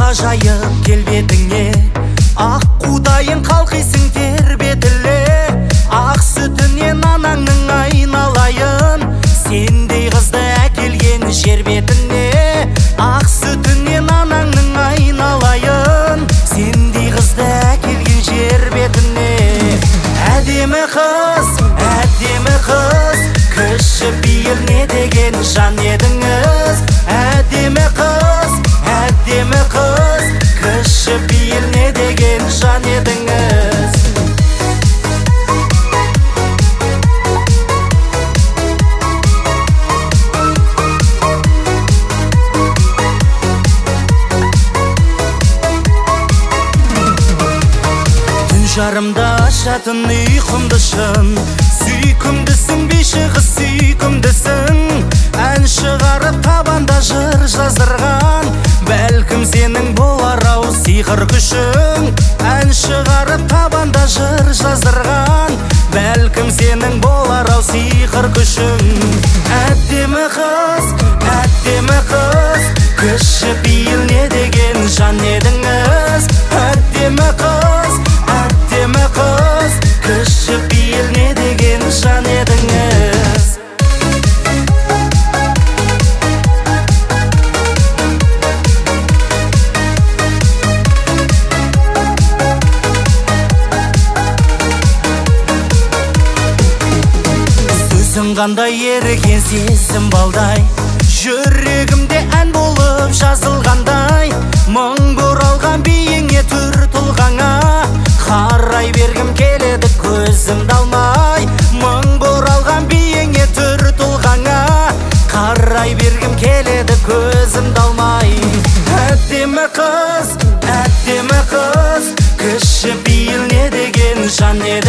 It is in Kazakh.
жайып келбетіңе, ақ қудайын қалқисың тербетіле. Ақ сүтінен анаңның айналайын, сендей қызды әкелген жер бетіне. Ақ сүтінен анаңның айналайын, сендей қызды әкелген жер бетіне. Әдемі қыз, кіші пейіл не деген жан едіңіз. Әдемі қыз, кіші пейіл не деген жан едіңіз. Түн жарымда ашатын ұйқымды шын, сүйкімдісің бейші қыз сүйкімдісің. Ән шығарып табанда жыр жаздырған, бәлкім сенің болар-ау сиқыр күшің. Ән шығарып табанда жыр жаздырған, бәлкім сенің болар-ау сиқыр күшің. Әдемі қыз, кіші пейіл не деген жан едіңіз. Әдемі қыз, кіші пейіл не деген жан едіңіз. Сөзің қандай еріген сезім балдай, жүрегімде ән болып жазылғандай. Мың бұралған биіңе түр тұлғаңа, қарай бергім келеді көзімді алмай. Мың бұралған биіңе түр тұлғаңа, қарай бергім келеді көзімді алмай. Әдемі қыз, кіші пейіл не деген жан еді.